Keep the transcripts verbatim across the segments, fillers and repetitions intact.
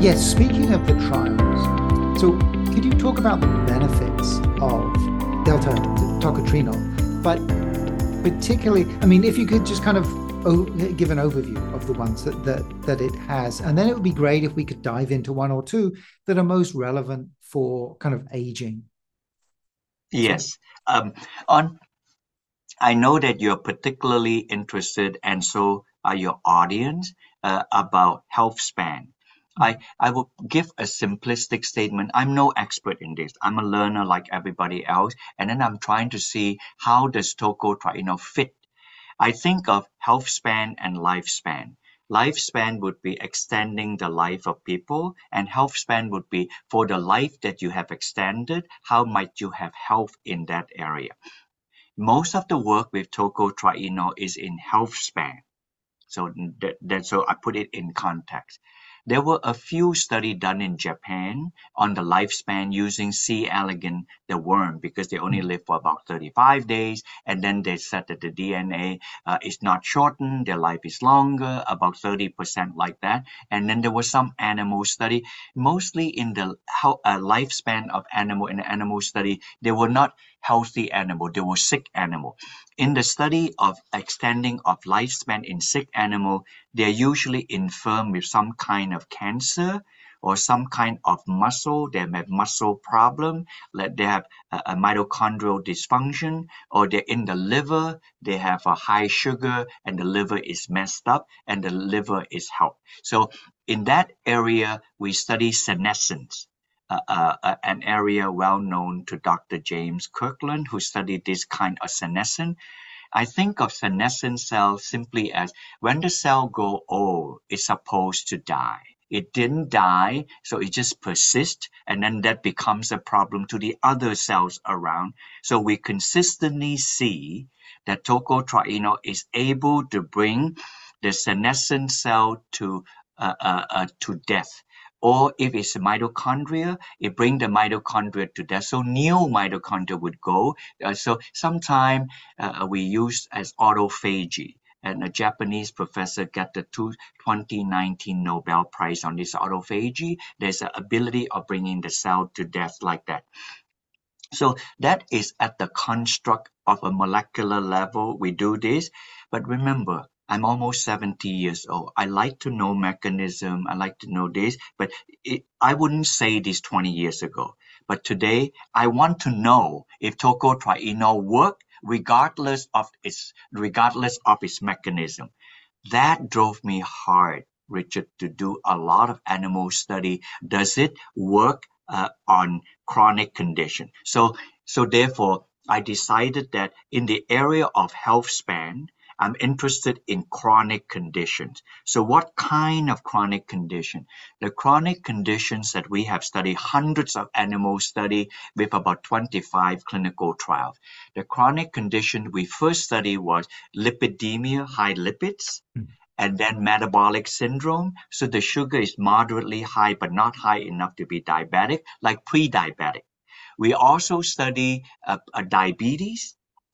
Yes, speaking of the trials, so could you talk about the benefits of delta tocotrienol, but particularly, I mean, if you could just kind of o- give an overview of the ones that, that that it has, and then it would be great if we could dive into one or two that are most relevant for kind of aging. So, Yes. Um, on I know that you're particularly interested, and so are your audience, uh, about health span. I, I will give a simplistic statement. I'm no expert in this. I'm a learner like everybody else, and then I'm trying to see how does tocotrienol fit. I think of health span and lifespan. Lifespan would be extending the life of people, and health span would be for the life that you have extended, how might you have health in that area. Most of the work with tocotrienol is in health span. So that, that so I put it in context. There were a few studies done in Japan on the lifespan using C. elegans, the worm, because they only live for about thirty-five days. And then they said that the D N A uh, is not shortened, their life is longer, about thirty percent like that. And then there was some animal study, mostly in the how, uh, lifespan of animal. In the animal study, they were not healthy animal, they were sick animal. In the study of extending of lifespan in sick animal, they are usually infirm with some kind of cancer or some kind of muscle. They have muscle problem, like they have a, a mitochondrial dysfunction, or they're in the liver, they have a high sugar and the liver is messed up and the liver is helped. So in that area, we study senescence. Uh, uh, uh, an area well known to Doctor James Kirkland, who studied this kind of senescence. I think of senescent cells simply as when the cell go old, it's supposed to die. It didn't die, so it just persists, and then that becomes a problem to the other cells around. So we consistently see that tocotrienol is able to bring the senescent cell to uh, uh, uh, to death. Or if it's mitochondria, it brings the mitochondria to death. So new mitochondria would go. Uh, so sometime uh, we use as autophagy. And a Japanese professor got the two, twenty nineteen Nobel Prize on this autophagy. There's an ability of bringing the cell to death like that. So that is at the construct of a molecular level. We do this. But remember, I'm almost seventy years old. I like to know mechanism. I like to know this. But it, I wouldn't say this twenty years ago. But today, I want to know if tocotrienol work regardless of its regardless of its mechanism. That drove me hard, Richard, to do a lot of animal study. Does it work uh, on chronic condition? So, so therefore, I decided that in the area of health span, I'm interested in chronic conditions. So what kind of chronic condition? The chronic conditions that we have studied, hundreds of animal study with about twenty-five clinical trials. The chronic condition we first studied was lipidemia, high lipids, and then metabolic syndrome. So the sugar is moderately high, but not high enough to be diabetic, like pre-diabetic. We also study uh, uh, diabetes.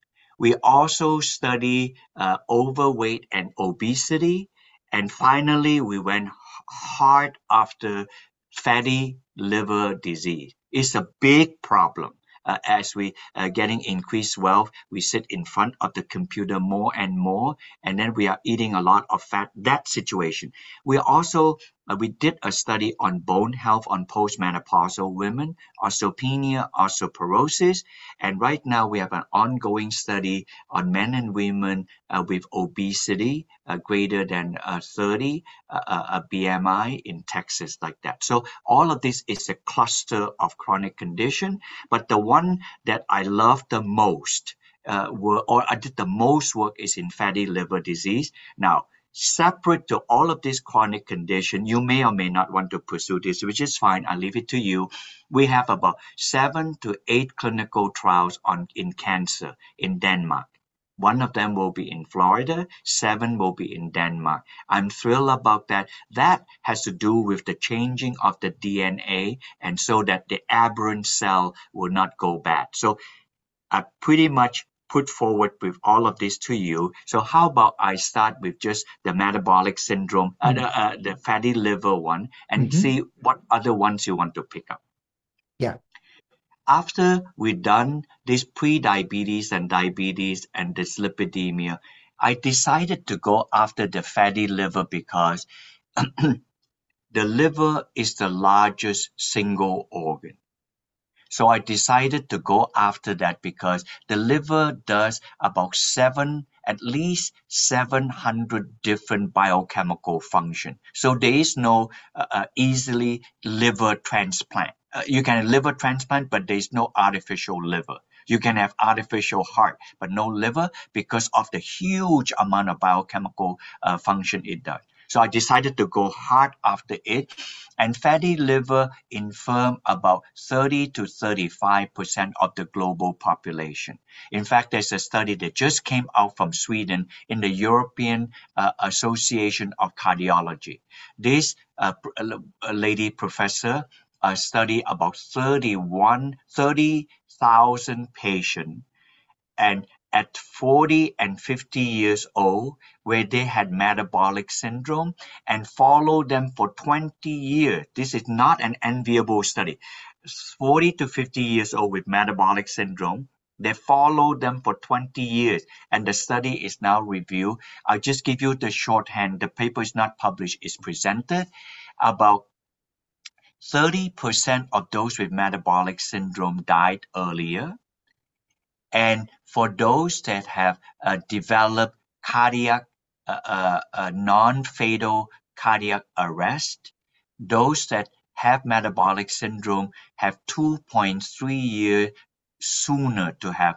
We also study uh, overweight and obesity. And finally, we went hard after fatty liver disease. It's a big problem. Uh, as we uh, getting increased wealth, we sit in front of the computer more and more, and then we are eating a lot of fat. That situation. We also uh, we did a study on bone health on postmenopausal women, osteopenia, osteoporosis, and right now we have an ongoing study on men and women uh, with obesity uh, greater than uh, thirty, uh, uh, B M I in Texas, like that. So all of this is a cluster of chronic condition, but the one that I love the most uh, were, or I did the most work is in fatty liver disease. Now, separate to all of this chronic condition, you may or may not want to pursue this, which is fine. I leave it to you. We have about seven to eight clinical trials on in cancer in Denmark. One of them will be in Florida, seven will be in Denmark. I'm thrilled about that. That has to do with the changing of the D N A, and so that the aberrant cell will not go bad. So I pretty much put forward with all of this to you. So how about I start with just the metabolic syndrome, uh, the, uh, the fatty liver one, and Mhm. see what other ones you want to pick up. Yeah. After we done this pre-diabetes and diabetes and dyslipidemia, I decided to go after the fatty liver because the liver is the largest single organ. So I decided to go after that because the liver does about seven, at least seven hundred different biochemical function. So there is no uh, uh, easily liver transplant. Uh, you can have liver transplant, but there is no artificial liver. You can have artificial heart, but no liver because of the huge amount of biochemical uh, function it does. So I decided to go hard after it, and fatty liver infirm about thirty to thirty-five percent of the global population. In fact, there's a study that just came out from Sweden in the European uh, Association of Cardiology. This uh, lady professor uh, studied about thirty-one, thirty thousand patients, and at forty and fifty years old, where they had metabolic syndrome, and follow them for twenty years. This is not an enviable study. forty to fifty years old with metabolic syndrome, they follow them for twenty years, and the study is now reviewed. I'll just give you the shorthand. The paper is not published, it's presented. About thirty percent of those with metabolic syndrome died earlier. And for those that have uh, developed cardiac, uh, uh, uh, non-fatal cardiac arrest, those that have metabolic syndrome have two point three years sooner to have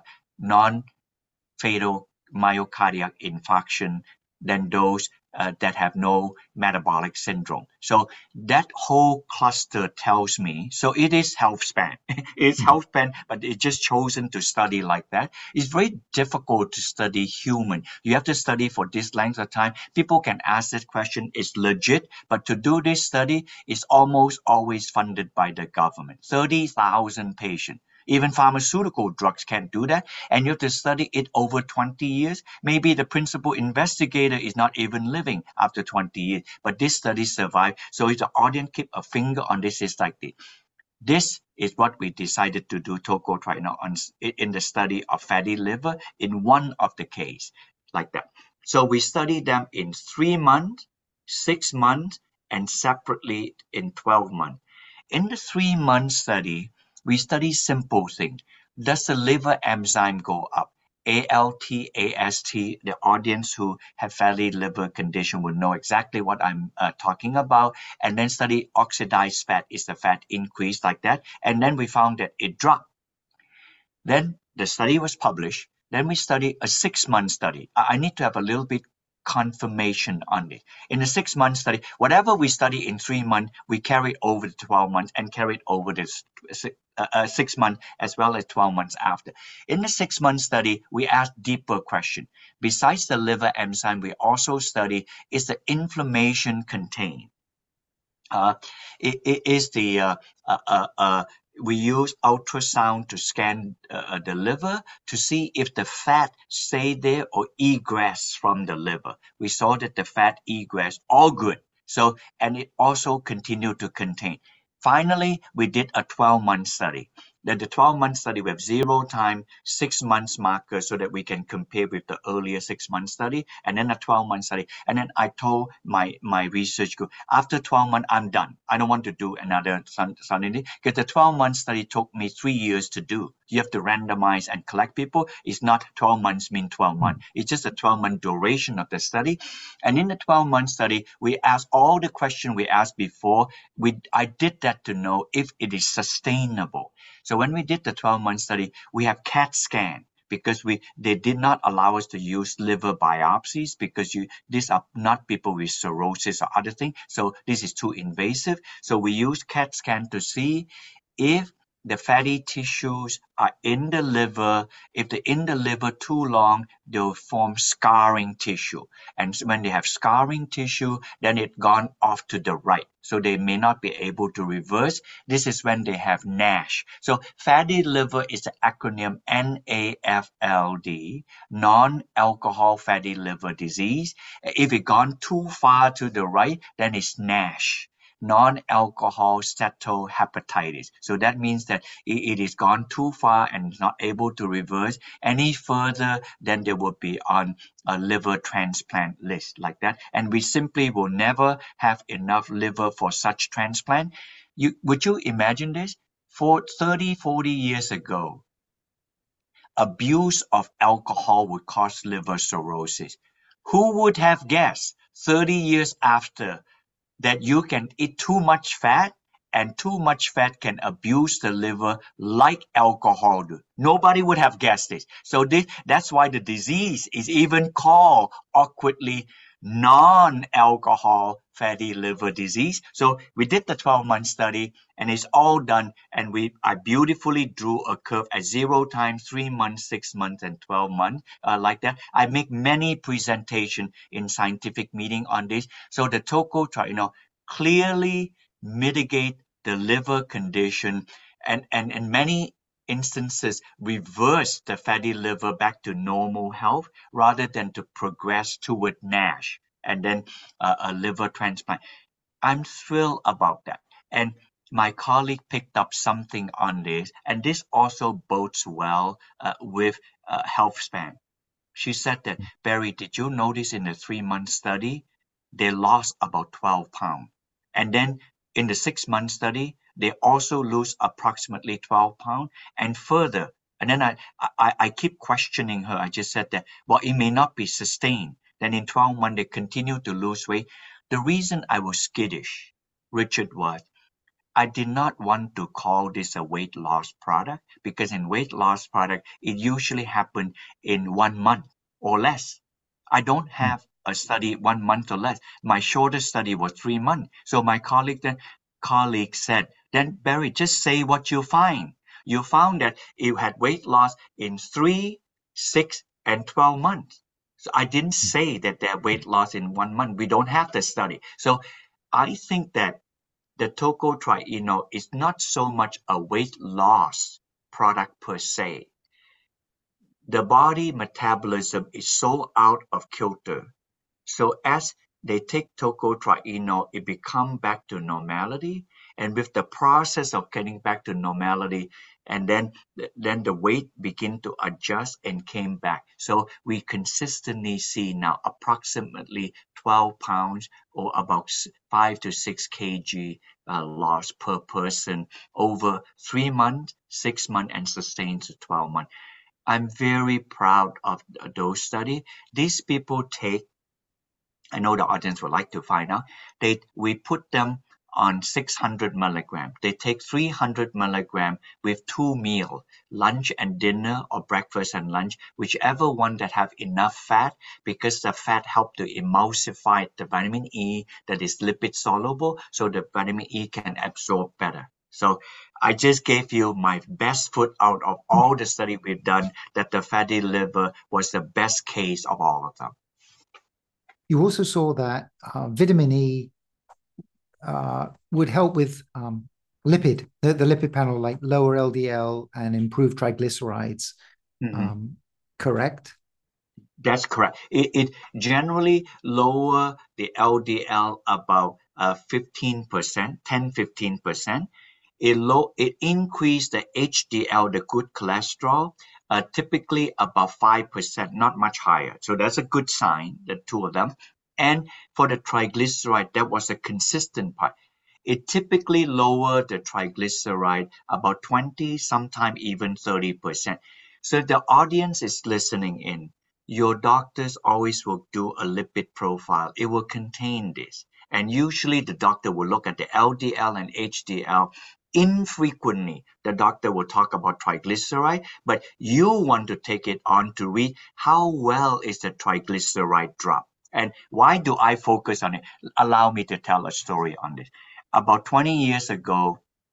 non-fatal myocardial infarction than those uh, that have no metabolic syndrome. So that whole cluster tells me, so it is health span. It's Mhm. health span, but it's just chosen to study like that. It's very difficult to study human. You have to study for this length of time. People can ask this question, it's legit, but to do this study is almost always funded by the government. thirty thousand patients. Even pharmaceutical drugs can't do that. And you have to study it over twenty years. Maybe the principal investigator is not even living after twenty years, but this study survived. So if the audience keep a finger on this, it's like this. This is what we decided to do, Toko, right now on, in the study of fatty liver in one of the case, like that. So we studied them in three months, six months, and separately in twelve months. In the three-month study, we study simple things. Does the liver enzyme go up? A L T, A S T, the audience who have fatty liver condition will know exactly what I'm uh, talking about. And then study oxidized fat. Is the fat increased like that? And then we found that it dropped. Then the study was published. Then we studied a six-month study. I, I need to have a little bit confirmation on it. In the six-month study, whatever we study in three months, we carry over to twelve months and carry over this uh, uh, six months as well as twelve months after. In the six-month study, we ask deeper question. Besides the liver enzyme, we also study, is the inflammation contained? Uh, it, it is the uh, uh, uh, uh, we use ultrasound to scan uh, the liver to see if the fat stay there or egress from the liver. We saw that the fat egress, all good. So, and it also continued to contain. Finally, we did a twelve-month study. Then the twelve-month study with zero time, six months marker so that we can compare with the earlier six-month study, and then a twelve-month study. And then I told my, my research group, after twelve months, I'm done. I don't want to do another study because the twelve-month study took me three years to do. You have to randomize and collect people. It's not twelve months mean twelve months. It's just a twelve-month duration of the study. And in the twelve-month study, we asked all the questions we asked before. We I did that to know if it is sustainable. So when we did the twelve-month study, we have CAT scan because we they did not allow us to use liver biopsies because you these are not people with cirrhosis or other things. So this is too invasive. So we use CAT scan to see if the fatty tissues are in the liver. If they're in the liver too long, they'll form scarring tissue. And when they have scarring tissue, then it's gone off to the right. So they may not be able to reverse. This is when they have NASH. So fatty liver is the acronym N A F L D, non-alcohol fatty liver disease. If it's gone too far to the right, then it's NASH, non-alcohol steatohepatitis. So that means that it, it is gone too far and is not able to reverse any further, then they will be on a liver transplant list like that. And we simply will never have enough liver for such transplant. You, would you imagine this? For thirty, forty years ago, abuse of alcohol would cause liver cirrhosis. Who would have guessed thirty years after that you can eat too much fat and too much fat can abuse the liver like alcohol do? Nobody would have guessed this. So this, that's why the disease is even called awkwardly non-alcohol fatty liver disease. So we did the twelve month study and it's all done, and we I beautifully drew a curve at zero times, three months, six months, and twelve months, uh, like that. I make many presentations in scientific meeting on this. So the tocotrienol clearly mitigate the liver condition, and and in many instances reverse the fatty liver back to normal health rather than to progress toward NASH and then uh, a liver transplant. I'm thrilled about that. And my colleague picked up something on this, and this also bodes well uh, with uh, HealthSpan. She said that, Barry, did you notice in the three month study, they lost about twelve pounds. And then in the six month study, they also lose approximately twelve pounds and further. And then I, I, I keep questioning her. I just said that, well, it may not be sustained. Then in twelve months, they continue to lose weight. The reason I was skittish, Richard, was I did not want to call this a weight loss product, because in weight loss product, it usually happens in one month or less. I don't have a study one month or less. My shortest study was three months. So my colleague then colleague said, then Barry, just say what you find. You found that you had weight loss in three, six, and twelve months. So I didn't say that there weight loss in one month. We don't have the study. So I think that the tocotrienol is not so much a weight loss product per se. The body metabolism is so out of kilter. So as they take tocotrienol, it become back to normality. And with the process of getting back to normality, and then then the weight begin to adjust and came back. So we consistently see now approximately twelve pounds or about five to six kilograms uh, loss per person over three months, six months, and sustained to twelve months. I'm very proud of those studies. These people take, I know the audience would like to find out, they we put them on six hundred milligrams. They take three hundred milligrams with two meals, lunch and dinner, or breakfast and lunch, whichever one that have enough fat, because the fat help to emulsify the vitamin E that is lipid soluble, so the vitamin E can absorb better. So I just gave you my best foot out of all the study we've done, that the fatty liver was the best case of all of them. You also saw that uh, vitamin E uh, would help with um, lipid, the, the lipid panel, like lower L D L and improve triglycerides. Mm-hmm. Um, correct? That's correct. It, it generally lower the L D L about uh, fifteen percent, ten, fifteen percent. It low, it increased the H D L, the good cholesterol, uh, typically about five percent, not much higher. So that's a good sign, the two of them. And for the triglyceride, that was a consistent part. It typically lowered the triglyceride about twenty, sometimes even thirty percent. So the audience is listening in. Your doctors always will do a lipid profile. It will contain this. And usually the doctor will look at the L D L and H D L. Infrequently, the doctor will talk about triglyceride, but you want to take it on to read how well is the triglyceride drop. And why do I focus on it? Allow me to tell a story on this. About twenty years ago,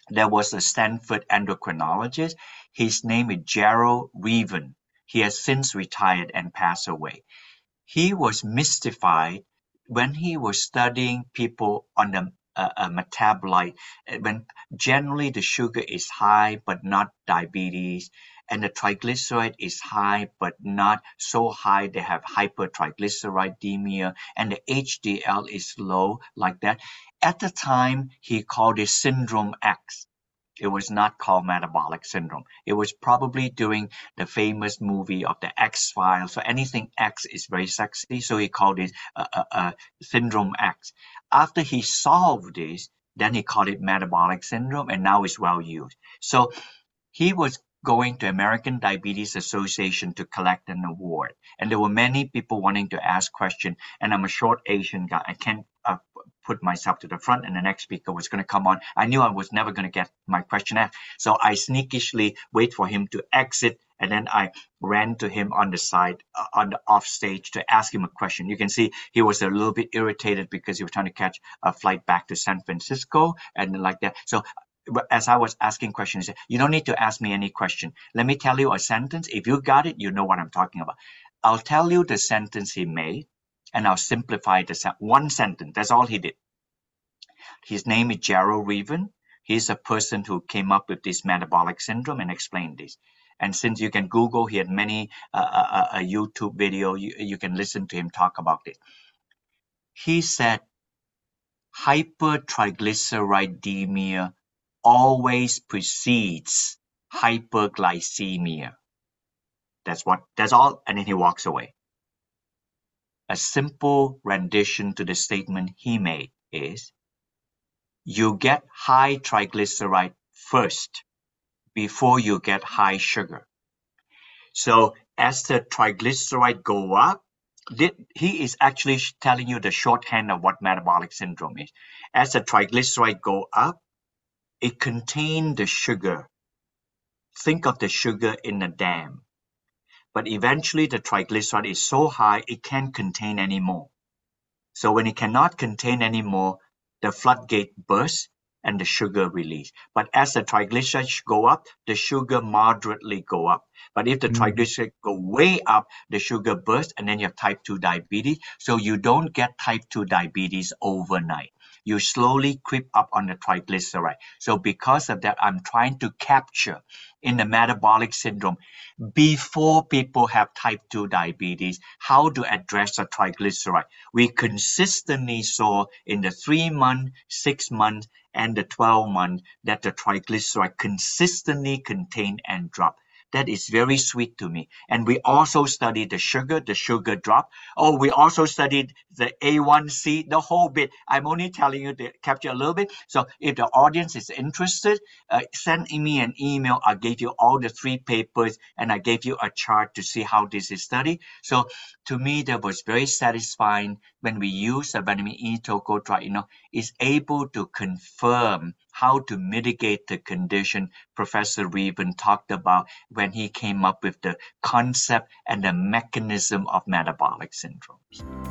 there was a Stanford endocrinologist. His name is Gerald Reaven. He has since retired and passed away. He was mystified when he was studying people on the uh, uh, metabolite, uh, when generally the sugar is high but not diabetes, and the triglyceride is high but not so high they have hypertriglyceridemia, and the H D L is low like that. At the time, he called it Syndrome X. It was not called metabolic syndrome. It was probably during the famous movie of the X Files. So anything X is very sexy. So he called it uh, uh, uh, Syndrome X. After he solved this, then he called it metabolic syndrome, and now it's well used. So he was going to American Diabetes Association to collect an award, and there were many people wanting to ask questions. And I'm a short Asian guy. I can't uh, put myself to the front, and the next speaker was going to come on. I knew I was never going to get my question asked, so I sneakishly wait for him to exit, and then I ran to him on the side, uh, on the off stage, to ask him a question. You can see he was a little bit irritated because he was trying to catch a flight back to San Francisco and like that. So as I was asking questions, you don't need to ask me any question. Let me tell you a sentence. If you got it, you know what I'm talking about. I'll tell you the sentence he made, and I'll simplify the se- one sentence. That's all he did. His name is Gerald Reaven. He's a person who came up with this metabolic syndrome and explained this. And since you can Google, he had many uh, uh, a YouTube video. You, you can listen to him talk about it. He said, hypertriglyceridemia always precedes hyperglycemia. That's what, that's all. And then he walks away. A simple rendition to the statement he made is, you get high triglyceride first before you get high sugar. So as the triglyceride go up, he is actually telling you the shorthand of what metabolic syndrome is. As the triglyceride go up, it contains the sugar. Think of the sugar in a dam. But eventually the triglyceride is so high, it can't contain anymore. So when it cannot contain anymore, the floodgate bursts and the sugar release. But as the triglycerides go up, the sugar moderately go up. But if the Mm. triglycerides go way up, the sugar bursts, and then you have type two diabetes. So you don't get type two diabetes overnight. You slowly creep up on the triglyceride. So because of that, I'm trying to capture in the metabolic syndrome, before people have type two diabetes, how to address the triglyceride. We consistently saw in the three month, six month, and the twelve month that the triglyceride consistently contain and drop. That is very sweet to me. And we also studied the sugar, the sugar drop. Oh, we also studied the A one C, the whole bit. I'm only telling you to capture a little bit. So if the audience is interested, uh, send me an email. I gave you all the three papers, and I gave you a chart to see how this is studied. So to me, that was very satisfying when we use the vitamin E tocotrienol, is able to confirm how to mitigate the condition Professor Reaven talked about when he came up with the concept and the mechanism of metabolic syndromes.